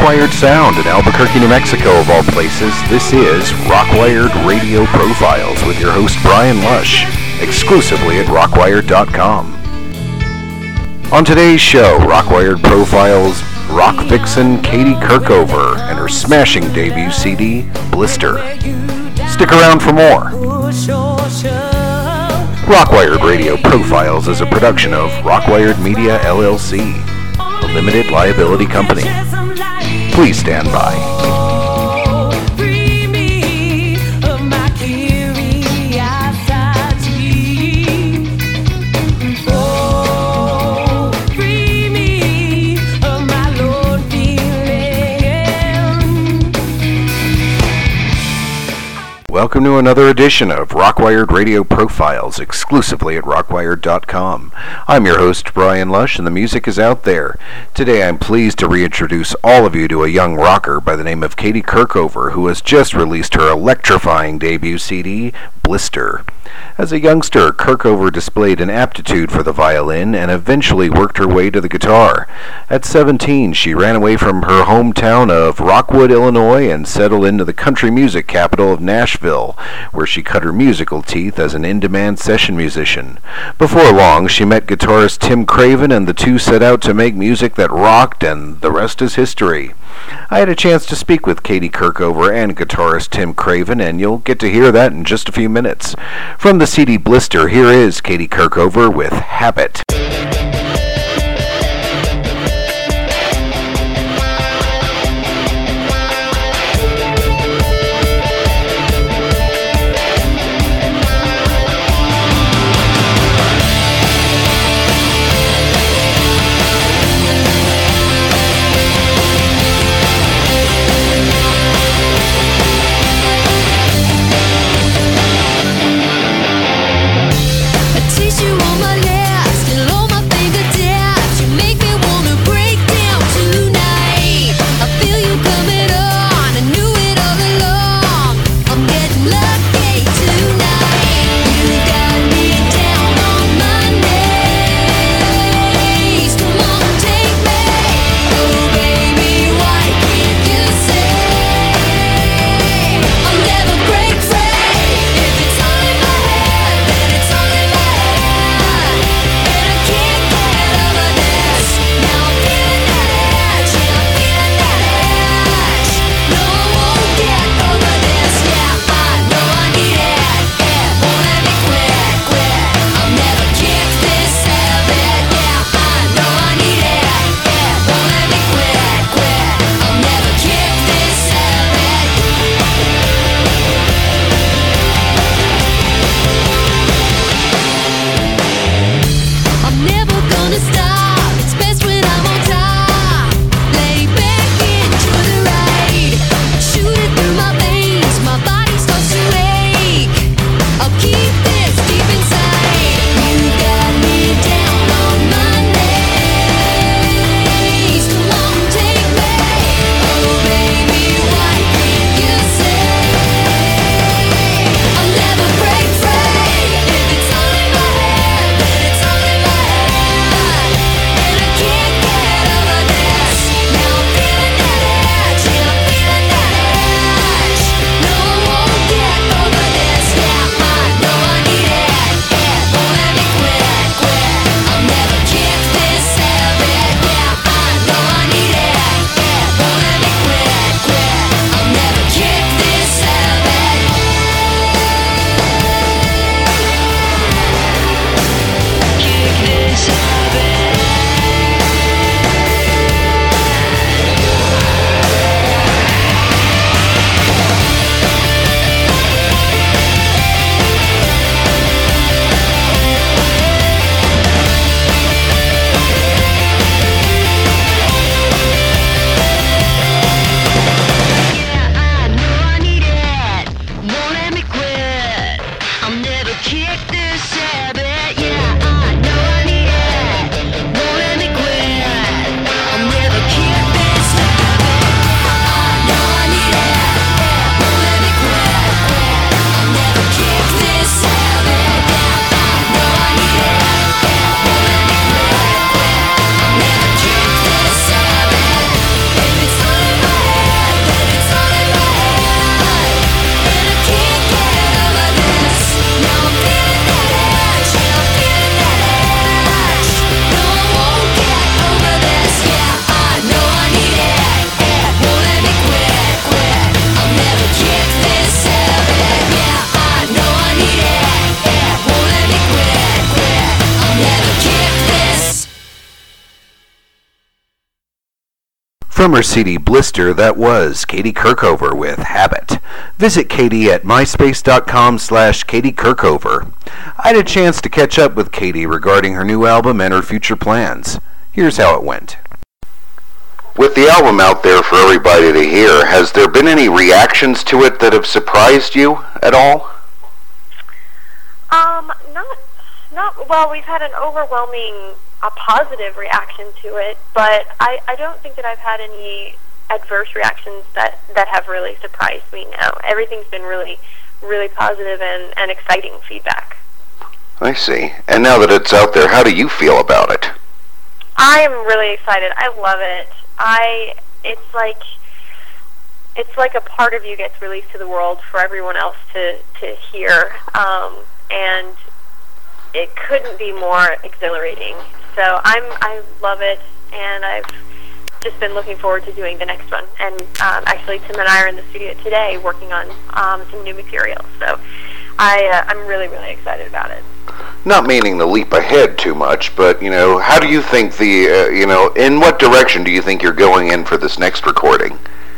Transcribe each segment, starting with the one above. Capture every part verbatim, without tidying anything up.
Rockwired Sound in Albuquerque, New Mexico, of all places. This is Rockwired Radio Profiles with your host Brian Lush, exclusively at rockwired dot com. On today's show, Rockwired Profiles rock vixen Katie Kirkover and her smashing debut C D, Blister. Stick around for more. Rockwired Radio Profiles is a production of Rockwired Media, L L C, a limited liability company. Please stand by. Welcome to another edition of Rockwired Radio Profiles, exclusively at rockwired dot com. I'm your host, Brian Lush, and the music is out there. Today I'm pleased to reintroduce all of you to a young rocker by the name of Katie Kirkover, who has just released her electrifying debut C D, Blister. As a youngster, Kirkover displayed an aptitude for the violin and eventually worked her way to the guitar. At seventeen, she ran away from her hometown of Rockwood, Illinois, and settled into the country music capital of Nashville, where she cut her musical teeth as an in-demand session musician. Before long, she met guitarist Tim Craven, and the two set out to make music that rocked, and the rest is history. I had a chance to speak with Katie Kirkover and guitarist Tim Craven, and you'll get to hear that in just a few minutes. From the C D Blister, here is Katie Kirkover with Habit. Tissue on my left, From her C D Blister, that was Katie Kirkover with Habit. Visit Katie at myspace.com slash Katie Kirkover. I had a chance to catch up with Katie regarding her new album and her future plans. Here's how it went. With the album out there for everybody to hear, has there been any reactions to it that have surprised you at all? Um, not, not, well, we've had an overwhelming, a positive reaction to it, but I, I don't think that I've had any adverse reactions that, that have really surprised me. No, everything's been really, really positive and, and exciting feedback. I see. And now that it's out there, how do you feel about it? I am really excited. I love it. I, it's like, it's like a part of you gets released to the world for everyone else to, to hear. Um, and it couldn't be more exhilarating. So I'm, I love it, and I've just been looking forward to doing the next one. And um, actually, Tim and I are in the studio today working on um, some new material. So I, uh, I'm really, really excited about it. Not meaning to leap ahead too much, but, you know, how do you think the, uh, you know, in what direction do you think you're going in for this next recording?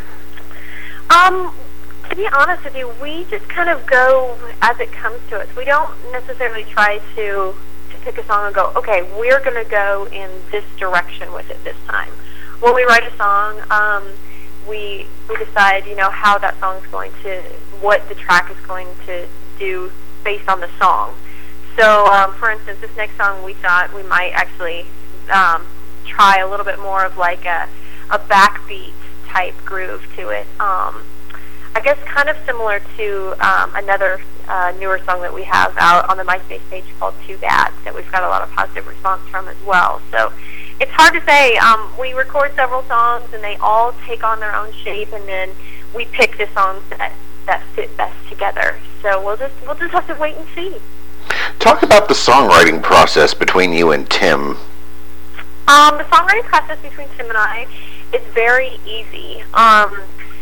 Um... To be honest with you, we just kind of go as it comes to us. We don't necessarily try to to pick a song and go, okay, we're going to go in this direction with it this time. When we write a song, um, we we decide, you know, how that song's going to, what the track is going to do based on the song. So, um, for instance, this next song, we thought we might actually um, try a little bit more of like a, a backbeat type groove to it. Um, I guess kind of similar to um, another uh, newer song that we have out on the MySpace page called Too Bad that we've got a lot of positive response from as well. So it's hard to say. Um, we record several songs and they all take on their own shape, and then we pick the songs that, that fit best together. So we'll just we'll just have to wait and see. Talk about the songwriting process between you and Tim. Um, the songwriting process between Tim and I is very easy. Um,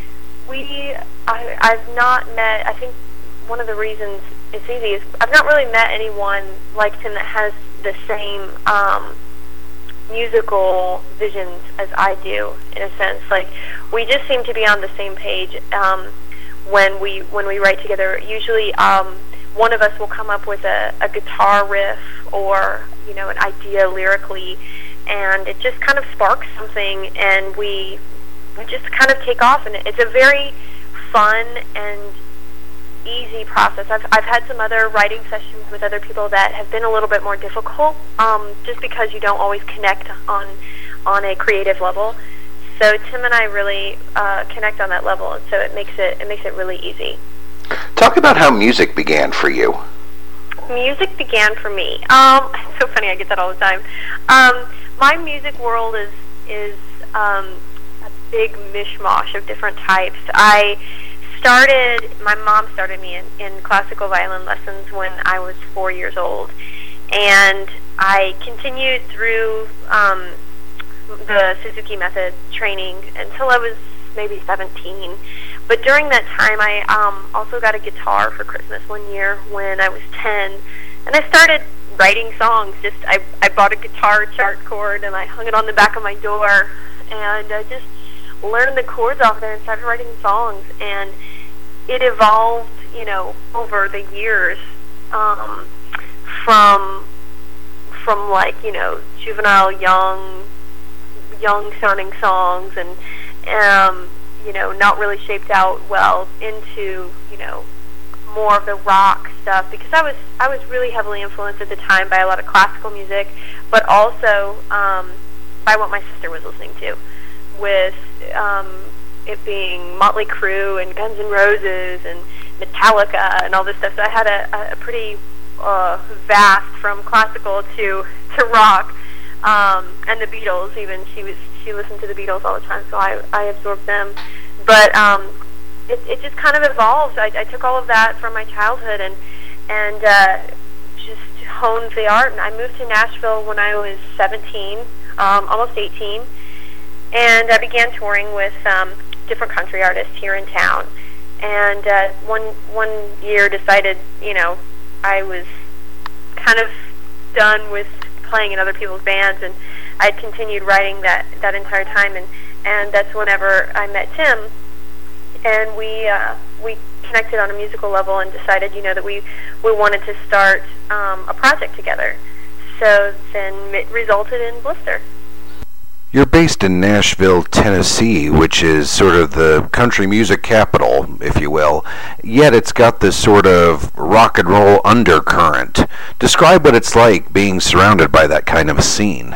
we I, I've not met, I think one of the reasons it's easy is I've not really met anyone like Tim that has the same um, musical visions as I do, in a sense. Like, we just seem to be on the same page um, when we when we write together. Usually um, one of us will come up with a, a guitar riff or, you know, an idea lyrically, and it just kind of sparks something, and we, we just kind of take off, and it's a very fun and easy process. I've, I've had some other writing sessions with other people that have been a little bit more difficult, um, just because you don't always connect on on a creative level. So Tim and I really uh, connect on that level, and so it makes it it makes it really easy. Talk about how music began for you. Music began for me. Um, it's so funny, I get that all the time. Um, my music world is is um, a big mishmash of different types. I started, my mom started me in, in classical violin lessons when I was four years old, and I continued through um, the Suzuki Method training until I was maybe seventeen. But during that time, I um, also got a guitar for Christmas one year when I was ten, and I started writing songs. Just I, I bought a guitar chart cord, and I hung it on the back of my door, and I just learned the chords off there and started writing songs. And it evolved, you know, over the years, um, from from like, you know, juvenile, young, young-sounding songs, and um, you know, not really shaped out well, into, you know, more of the rock stuff, because I was I was really heavily influenced at the time by a lot of classical music, but also um, by what my sister was listening to, with um, it being Motley Crue and Guns N' Roses and Metallica and all this stuff. So I had a, a pretty uh, vast, from classical to to rock, um, and the Beatles. Even she was she listened to the Beatles all the time, so I I absorbed them. But um, it it just kind of evolved. I, I took all of that from my childhood and and uh, just honed the art. And I moved to Nashville when I was seventeen, um, almost eighteen, and I began touring with um, different country artists here in town. And uh, one one year decided, you know, I was kind of done with playing in other people's bands, and I had continued writing that, that entire time, and and that's whenever I met Tim, and we uh, we connected on a musical level and decided, you know, that we we wanted to start um, a project together. So then it resulted in Blister. You're based in Nashville, Tennessee, which is sort of the country music capital, if you will, yet it's got this sort of rock and roll undercurrent. Describe what it's like being surrounded by that kind of scene.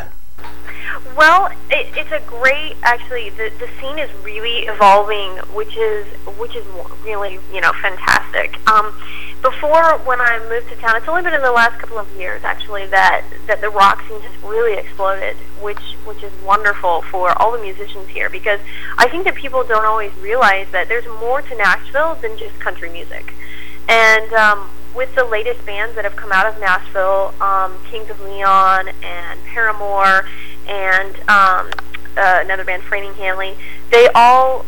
Well, it, it's a great, actually, the, the scene is really evolving, which is which is really, you know, fantastic. Um, before, when I moved to town, it's only been in the last couple of years, actually, that, that the rock scene has really exploded, which which is wonderful for all the musicians here, because I think that people don't always realize that there's more to Nashville than just country music. And um, with the latest bands that have come out of Nashville, um, Kings of Leon and Paramore, and um, uh, another band, Fraining Hanley, they all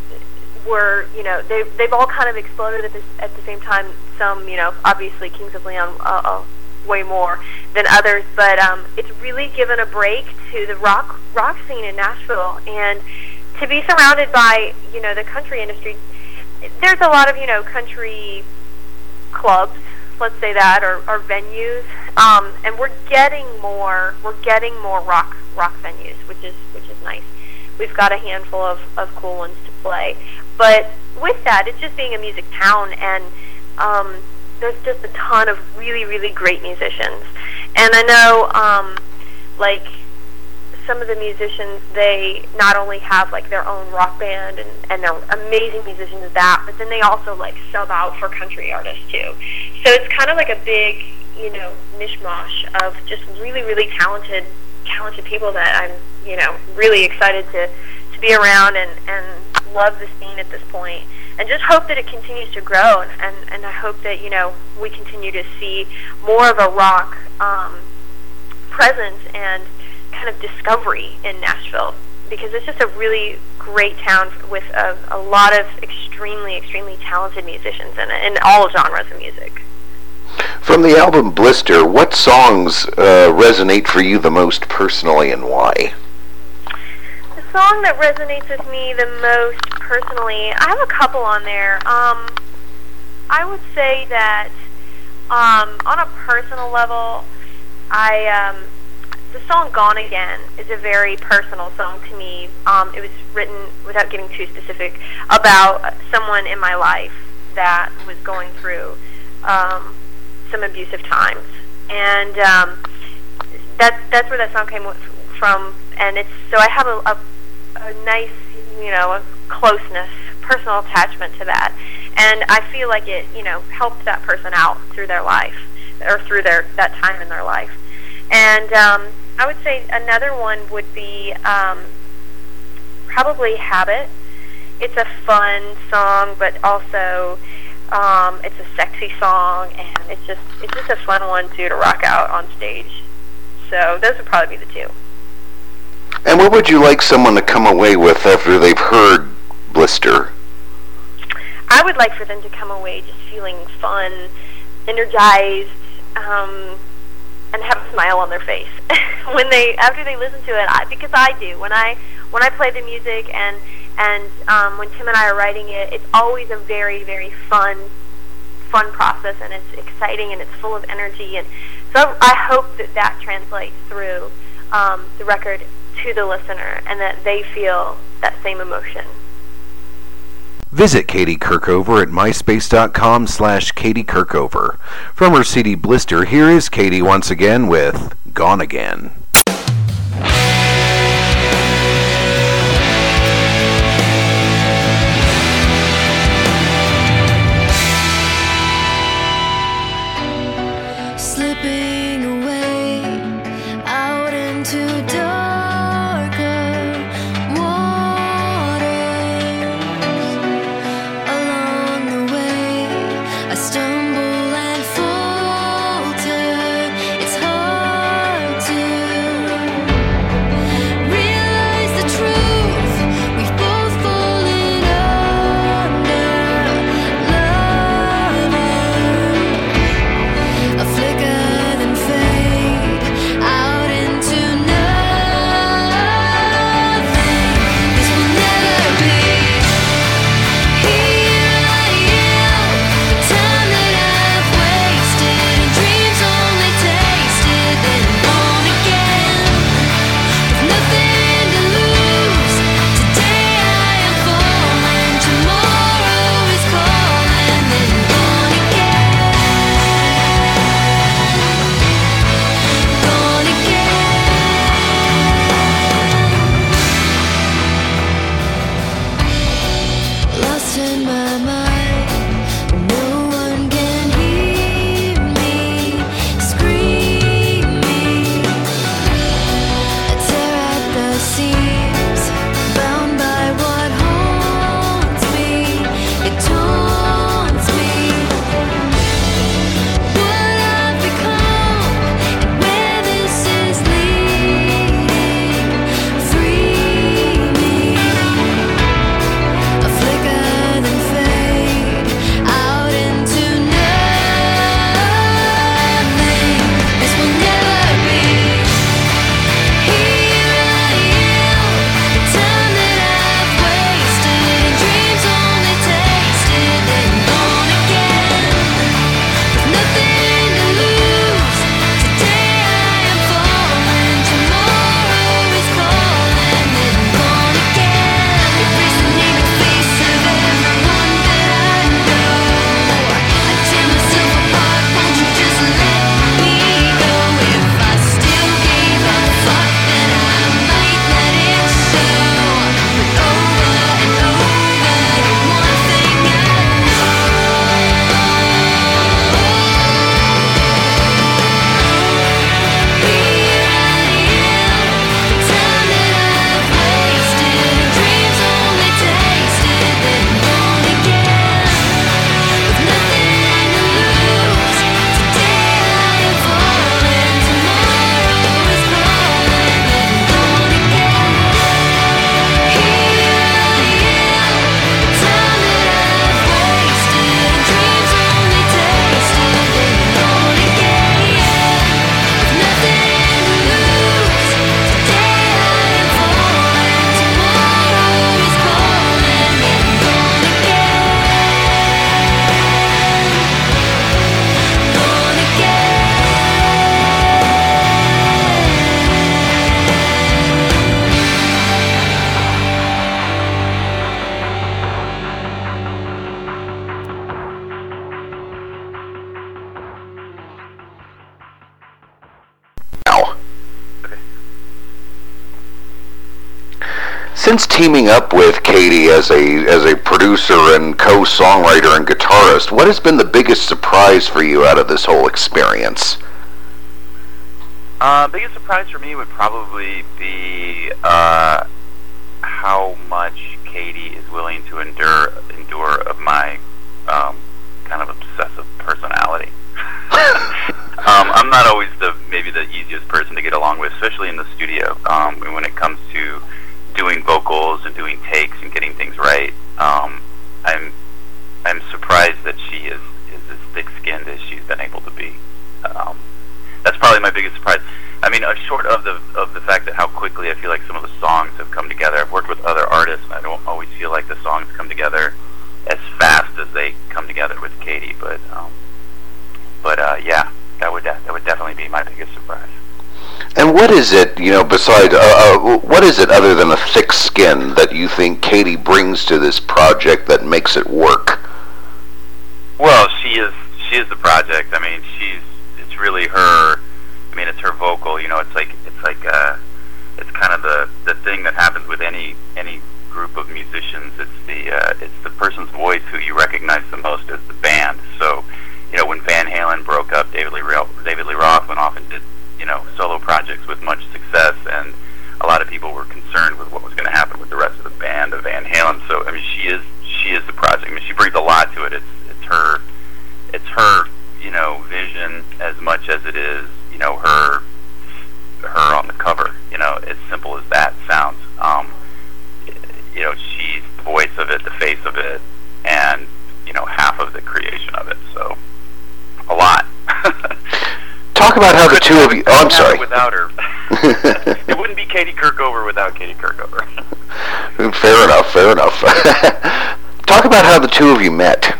were, you know, they, they've all kind of exploded at, this, at the same time. Some, you know, obviously Kings of Leon uh, uh, way more than others, but um, it's really given a break to the rock rock scene in Nashville. And to be surrounded by, you know, the country industry, there's a lot of, you know, country clubs, let's say that, or, or venues, um, and we're getting more, we're getting more rock rock venues, which is which is nice. We've got a handful of, of cool ones to play, but with that, it's just being a music town, and um, there's just a ton of really, really great musicians. And I know, um, like, some of the musicians, they not only have, like, their own rock band, and, and they're amazing musicians at that, but then they also, like, sub out for country artists, too. So it's kind of like a big, you know, mishmash of just really, really talented, talented people that I'm, you know, really excited to, to be around and, and love the scene at this point. And just hope that it continues to grow, and, and, and I hope that, you know, we continue to see more of a rock um, presence and kind of discovery in Nashville, because it's just a really great town with a, a lot of extremely, extremely talented musicians in it, in all genres of music. From the album Blister, what songs uh, resonate for you the most personally, and why? The song that resonates with me the most personally, I have a couple on there. Um, I would say that um, on a personal level, I um, the song Gone Again is a very personal song to me. Um, it was written, without getting too specific, about someone in my life that was going through um, some abusive times. And um, that, that's where that song came from. And it's, so I have a, a, a nice, you know, a closeness, personal attachment to that. And I feel like it, you know, helped that person out through their life, or through their that time in their life. And um, I would say another one would be um, probably Habit. It's a fun song, but also um, it's a sexy song, and it's just it's just a fun one too to rock out on stage. So those would probably be the two. And what would you like someone to come away with after they've heard Blister? I would like for them to come away just feeling fun, energized, um, and have a smile on their face when they after they listen to it. I, because I do when I when I play the music, and and um, when Tim and I are writing it, it's always a very very fun fun process, and it's exciting, and it's full of energy. And so I hope that that translates through um, the record to the listener, and that they feel that same emotion. Visit Katie Kirkover at myspace.com slash Katie Kirkover. From her C D Blister, here is Katie once again with Gone Again. Slipping away out into darker waters. Along the way, I stumble and falter. It's hard to Since teaming up with Katie as a as a producer and co-songwriter and guitarist, what has been the biggest surprise for you out of this whole experience? Uh, biggest surprise for me would probably be uh, how much Katie is willing to endure endure of my um, kind of obsessive personality. um, I'm not always the maybe the easiest person to get along with, especially in the studio. Um, when it comes to doing vocals and doing takes and getting things right, um, I'm I'm surprised that she is is as thick-skinned as she's been able to be. Um, that's probably my biggest surprise. I mean, uh, short of the of the fact that how quickly I feel like some of the songs have come together. I've worked with other artists, and I don't always feel like the songs come together as fast as they come together with Katie. But um, but uh, yeah, that would that would definitely be my biggest surprise. And what is it, you know, besides, uh, uh, what is it other than a thick skin that you think Katie brings to this project that makes it work? Well, she is she is the project. I mean, she's it's really her. I mean, it's her vocal. You know, it's like it's like uh, it's kind of the the thing that happens with any any group of musicians. It's the uh, it's the person's voice who you recognize the most as the band. So, you know, when Van Halen broke up, David Lee Roth, David Lee Roth went off and did, you know, solo projects with much success, and a lot of people were concerned with what was going to happen with the rest of the band of Van Halen. So, I mean, she is she is the project. I mean, she brings a lot to it. It's it's her it's her you know vision as much as it is you know her her on the cover. You know, as simple as that sounds. Um, you know, she's the voice of it, the face of it, and you know, half of the creation of it. So, a lot. Talk about how the two of you. Oh, I'm sorry. Without her, it wouldn't be Katie Kirkover without Katie Kirkover. Fair enough. Fair enough. Talk about how the two of you met.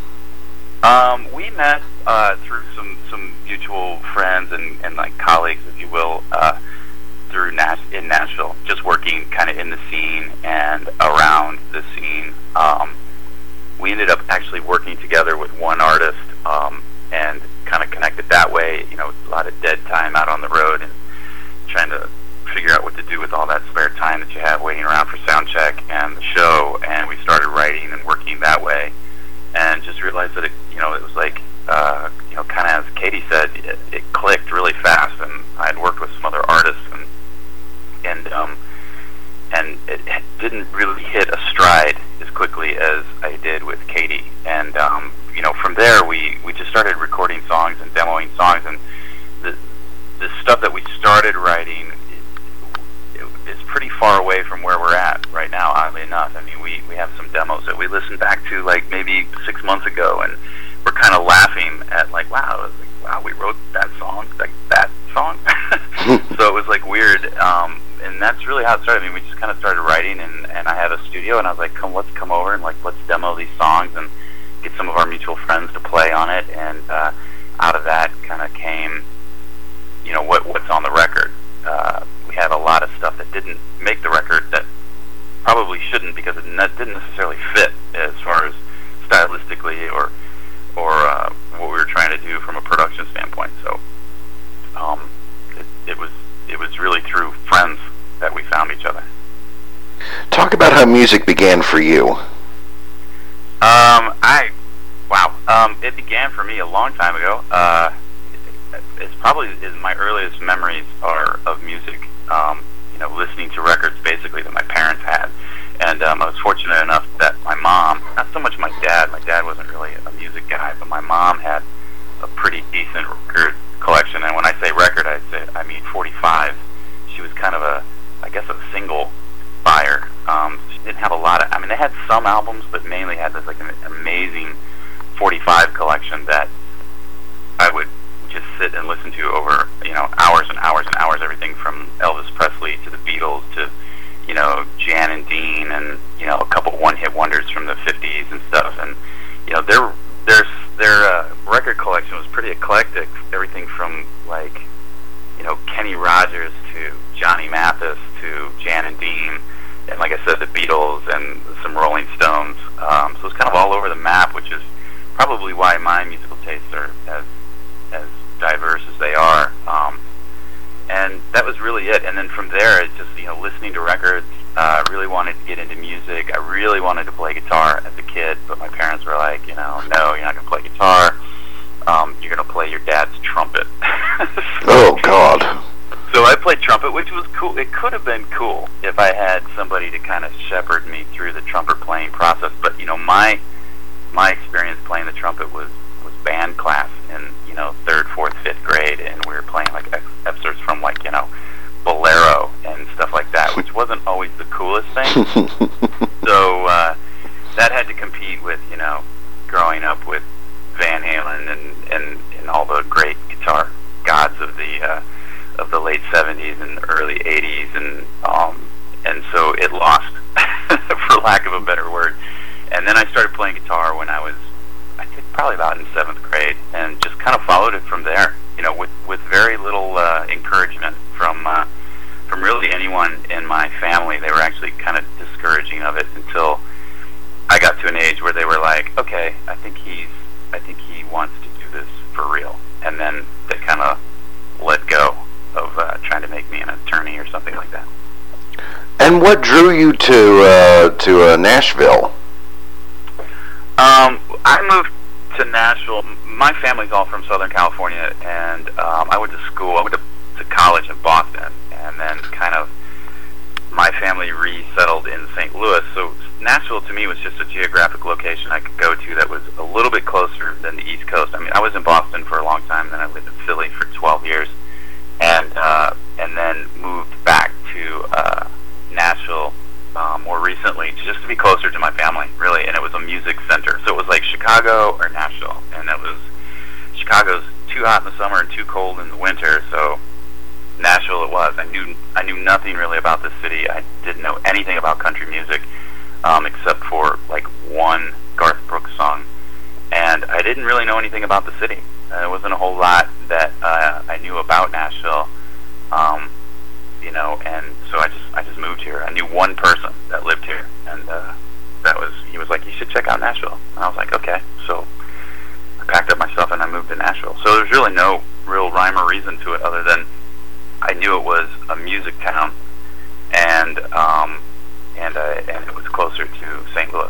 Um, we met uh, through some, some mutual friends and, and like colleagues, if you will, uh, through Nash- in Nashville, just working kind of in the scene and around the scene. Um, we ended up actually working together with one artist, um, and kind of connected that way. You know, a lot of dead time out on the road and trying to figure out what to do with all that spare time that you have waiting around for sound check and the show. And we started writing and working that way, and just realized that it, you know, it was like, uh, you know, kind of as Katie said, it, it clicked really fast. And I had worked with some other artists, and and um, and it didn't really hit a stride as quickly as I did with Katie. And um, you know, from there we, we just started recording songs and demoing songs, and the the stuff that we started writing is, is pretty far away from where we're at right now, oddly enough. I mean, we, we have some demos that we listened back to like maybe six months ago, and we're kind of laughing at like, wow, like, wow, we wrote that song, like that song. So it was like weird. Um, and that's really how it started. I mean, we just kind of started writing, and, and I had a studio, and I was like, come, let's come over and like, let's demo these songs and get some of our mutual friends to play on it. And uh, out of that kind of came, you know, what what's on the record. Uh, we had a lot of stuff that didn't make the record that probably shouldn't, because it ne- didn't necessarily fit as far as stylistically or or uh, what we were trying to do from a production standpoint. So um, it, it was it was really through friends that we found each other. Talk about how music began for you. Um, I, wow. Um, it began for me a long time ago. Uh, it, it's probably is my earliest memories are of music. Um, you know, listening to records basically that my parents had, and um, I was fortunate enough that my mom, not so much my dad. My dad wasn't really a music guy, but my mom had a pretty decent record collection. And when I say record, I say I mean forty-five. She was kind of a, I guess, a single buyer. Um, she didn't have a lot of, I mean, they had some albums, but mainly had this like an amazing forty-five collection that I would just sit and listen to over, you know, hours and hours and hours, everything from Elvis Presley to the Beatles to, you know, Jan and Dean, and, you know, a couple one-hit wonders from the fifties and stuff. And, you know, their their their uh, record collection was pretty eclectic, everything from, like, you know, Kenny Rogers to Johnny Mathis to Jan and Dean, and like I said, the Beatles and some Rolling Stones. Um, so it's kind of all over the map, which is probably why my musical tastes are as as diverse as they are. Um, and that was really it. And then from there, it's just, you know, listening to records, Uh, really wanted to get into music. I really wanted to play guitar as a kid, but my parents were like, you know, no, you're not going to play guitar. Um, you're going to play your dad's trumpet. Oh, God. So I played trumpet, which was cool. It could have been cool if I had somebody to kind of shepherd me through the trumpet playing process. But, you know, my my experience playing the trumpet was, was band class in, you know, third, fourth, fifth grade, and we were playing, like, ex- excerpts from, like, you know, Bolero and stuff like that, which wasn't always the coolest thing. So uh, that had to compete with, you know, growing up with Van Halen and, and, and all the great guitar gods of the uh, of the late seventies and early eighties, and um, and so it lost, for lack of a better word. And then I started playing guitar when I was, I think, probably about in seventh grade, and just kind of followed it from there. You know, with with very little uh, encouragement from uh, from really anyone in my family. They were actually kind of discouraging of it until I got to an age where they were like, "Okay, I think he's, I think he wants to do this for real." And then they kind of let go of uh, trying to make me an attorney or something like that. And what drew you to uh, to uh, Nashville? Um, I moved to Nashville. My family's all from Southern California, and um, I went to school. I went to, to college in Boston, and then kind of my family resettled in Saint Louis. So Nashville to me was just a geographic location I could go to that was a little bit closer than the East Coast. I mean, I was in Boston for a long time, then I lived in Philly for twelve years, and uh, and then moved back to uh, Nashville uh, more recently, just to be closer to my family, really. And it was a music center, so it was like Chicago or Nashville, and it was Chicago's too hot in the summer and too cold in the winter, so Nashville it was. I knew I knew nothing really about the city. I didn't know anything about country music, um, except for like one Garth Brooks song, and I didn't really know anything about the city. Uh, there wasn't a whole lot that uh, I knew about Nashville, um, you know, and so I just I just moved here. I knew one person that lived here, and uh, that was he was like, "You should check out Nashville," and I was like, "Okay." So I packed up my stuff and I moved to Nashville. So there's really no real rhyme or reason to it other than I knew it was a music town, and um, and uh, and it was closer to Saint Louis.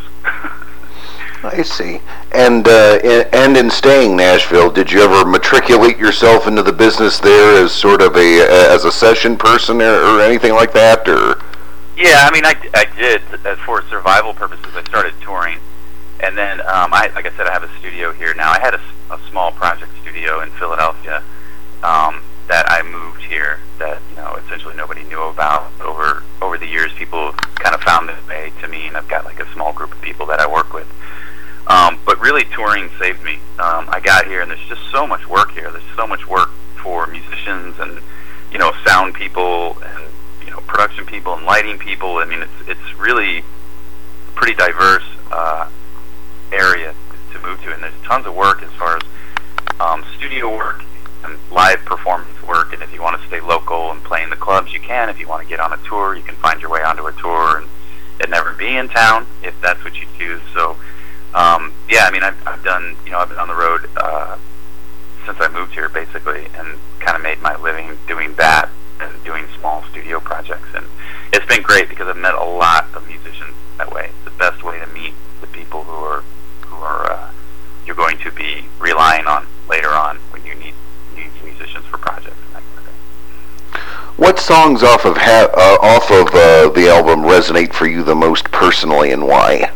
I see. And uh, in, and in staying Nashville, did you ever matriculate yourself into the business there as sort of a as a session person or, or anything like that? Or yeah, I mean, I, I did. As for survival purposes, I started touring, and then um, I like I said, I have a studio here now. I had a, a small project studio in Philadelphia. Um, that I moved here that, you know, essentially nobody knew about. Over over the years, people kind of found their way to me, and I've got like a small group of people that I work with. Um, but really, touring saved me. Um, I got here, and there's just so much work here. There's so much work for musicians and, you know, sound people and, you know, production people and lighting people. I mean, it's it's really a pretty diverse uh, area to move to, and there's tons of work as far as um, studio work and live performance work. And if you want to stay local and play in the clubs, you can. If you want to get on a tour, you can find your way onto a tour and, and never be in town if that's what you choose. So um, yeah, I mean, I've, I've done, you know, I've been on the road uh, since I moved here basically, and kind of made my living doing that and doing small studio projects. And it's been great because I've met a lot of musicians that way. It's the best way to meet the people who are who are uh, you're going to be relying on later on when you need musicians for projects and that kind of thing. What songs off of ha- uh, off of uh, the album resonate for you the most personally, and why?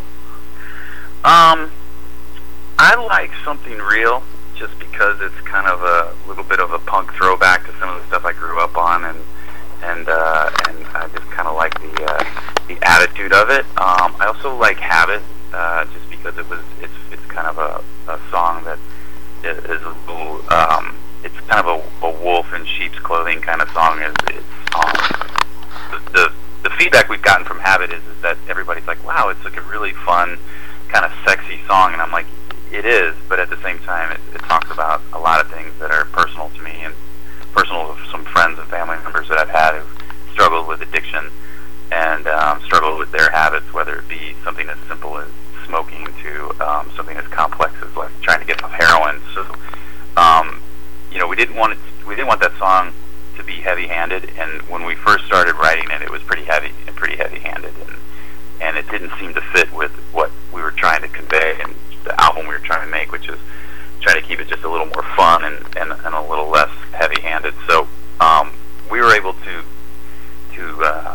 Um, I like Something Real just because it's kind of a little bit of a punk throwback to some of the stuff I grew up on, and and uh, and I just kind of like the uh, the attitude of it. Um, I also like Habit uh, just because it was it's it's kind of a, a song that is, is a little. Um, It's kind of a, a wolf in sheep's clothing kind of song. It's, it's um, the, the the feedback we've gotten from Habit is, is that everybody's like, wow, it's like a really fun, kind of sexy song. And I'm like, it is, but at the same time, it, it talks about a lot of things that are personal to me and personal to some friends and family members that I've had who've struggled with addiction and um, struggled with their habits, whether it be something as simple as smoking to um, something as complex as like trying to get off heroin. So, um, you know, we didn't want it, we didn't want that song to be heavy heavy-handed, and when we first started writing it, it was pretty heavy and pretty heavy-handed, and and it didn't seem to fit with what we were trying to convey and the album we were trying to make, which is try to keep it just a little more fun and, and, and a little less heavy-handed. So um, we were able to to uh,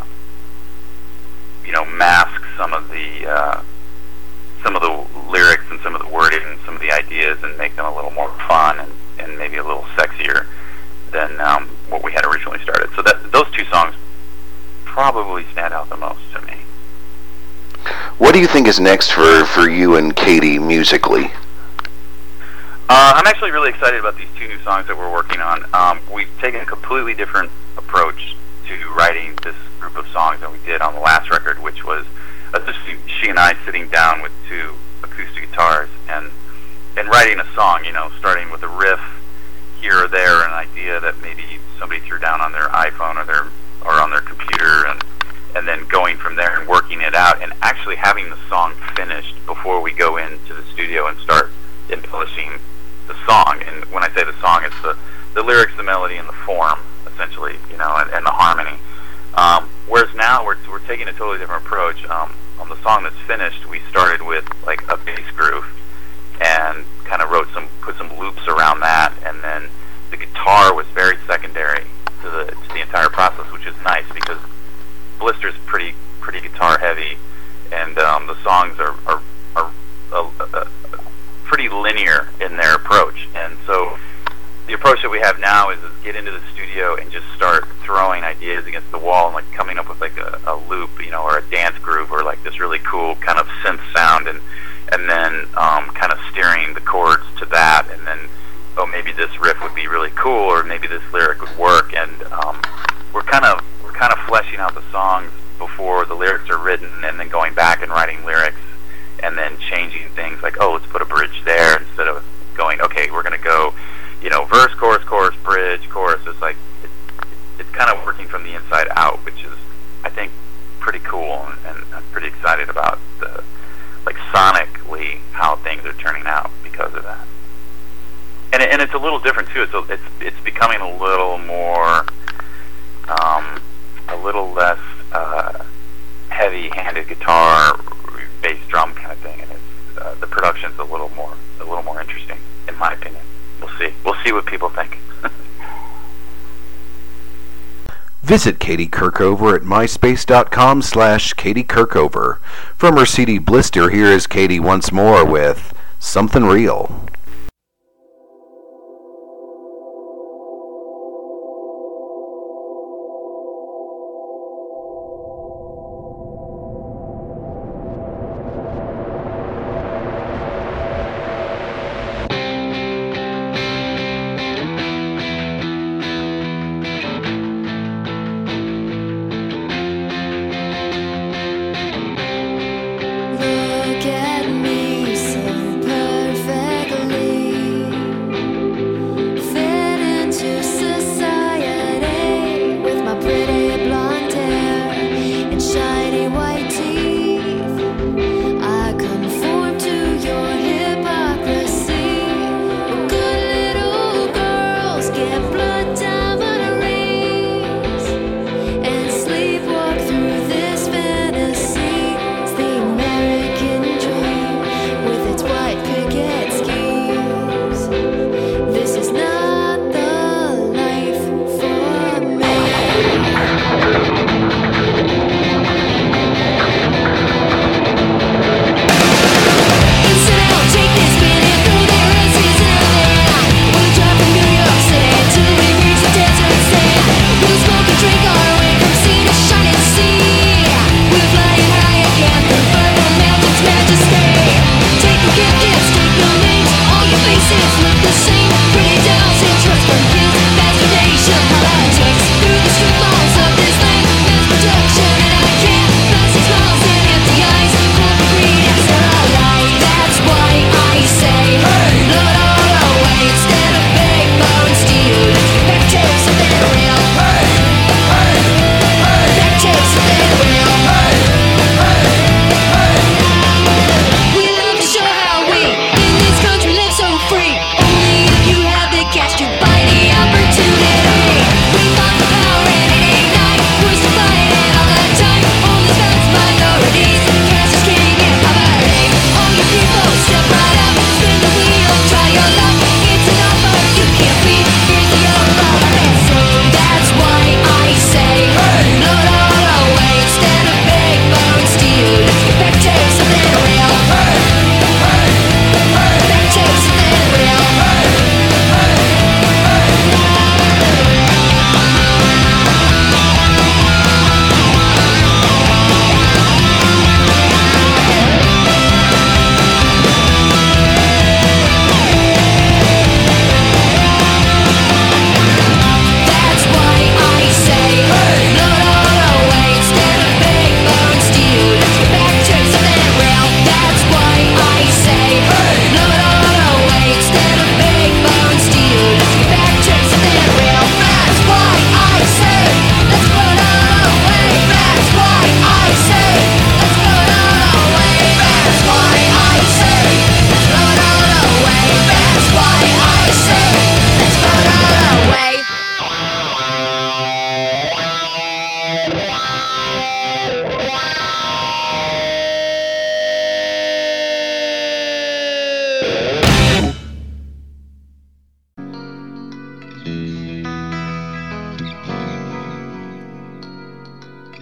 you know mask some of the uh, some of the lyrics and some of the wording and some of the ideas and make them a little more fun and, and maybe a little sexier than um, what we had originally started. So that those two songs probably stand out the most to me. What do you think is next for, for you and Katie musically? Uh, I'm actually really excited about these two new songs that we're working on. Um, we've taken a completely different approach to writing this group of songs than we did on the last record, which was uh, just she and I sitting down with two acoustic guitars and and writing a song, you know, starting with a riff here or there, an idea that maybe somebody threw down on their iPhone or their or on their computer, and and then going from there and working it out and actually having the song finished before we go into the studio and start embellishing the song. And when I say the song, it's the, the lyrics, the melody, and the form, essentially, you know, and, and the harmony. Um, whereas now we're, we're taking a totally different approach. Um, on the song that's finished, we started with like a bass groove and kind of wrote some, put some loops around that, and then the guitar was very secondary to the to the entire process, which is nice because Blister's pretty pretty guitar heavy, and um, the songs are are, are uh, uh, pretty linear in their approach. And so the approach that we have now is, is get into the studio and just start throwing ideas against the wall and like coming up with like a, a loop, you know, or a dance groove, or like this really cool kind of synth sound, and and then um, kind of steering the chords to that, and then oh, maybe this riff would be really cool, or maybe this lyric would work. And um, we're kind of we're kind of fleshing out the songs before the lyrics are written, and then going back and writing lyrics, and then changing things like, oh, let's put a bridge there instead of going, okay, we're going to go, you know, verse, chorus, chorus, bridge, chorus. It's like it, it's kind of working from the inside out, which is, I think, pretty cool, and, and I'm pretty excited about the like sonically how things are turning out because of that. And it, and it's a little different too. It's a, it's it's becoming a little more, um, a little less uh, heavy-handed guitar, bass drum kind of thing, and it's uh, the production's a little more a little more interesting, in my opinion. We'll see. We'll see what people think. Visit Katie Kirkover at myspace.com slash Katie Kirkover. From her C D Blister, here is Katie once more with Something Real. Look at me, so perfectly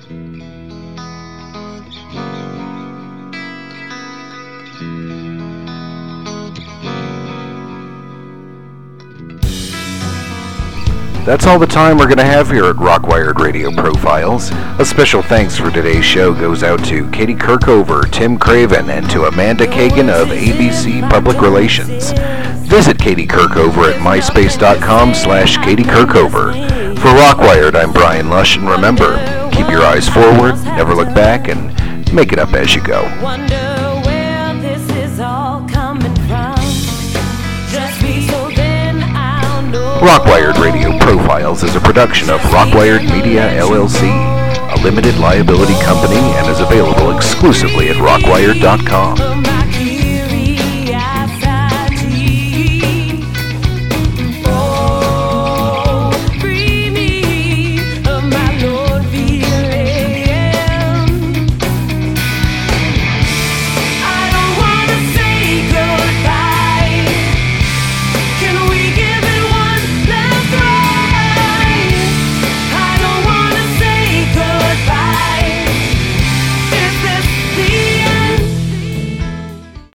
That's all the time we're going to have here at Rockwired Radio Profiles. A special thanks for today's show goes out to Katie Kirkover, Tim Craven, and to Amanda Kagan of A B C Public Relations. Visit Katie Kirkover at myspace.com slash Katie Kirkover. For Rockwired, I'm Brian Lush, and remember, keep your eyes forward, never look back, and make it up as you go. Wonder where this is all coming from. Just be so then I'll know. Rockwired Radio Profiles is a production of Rockwired Media, L L C, a limited liability company, and is available exclusively at rockwired dot com.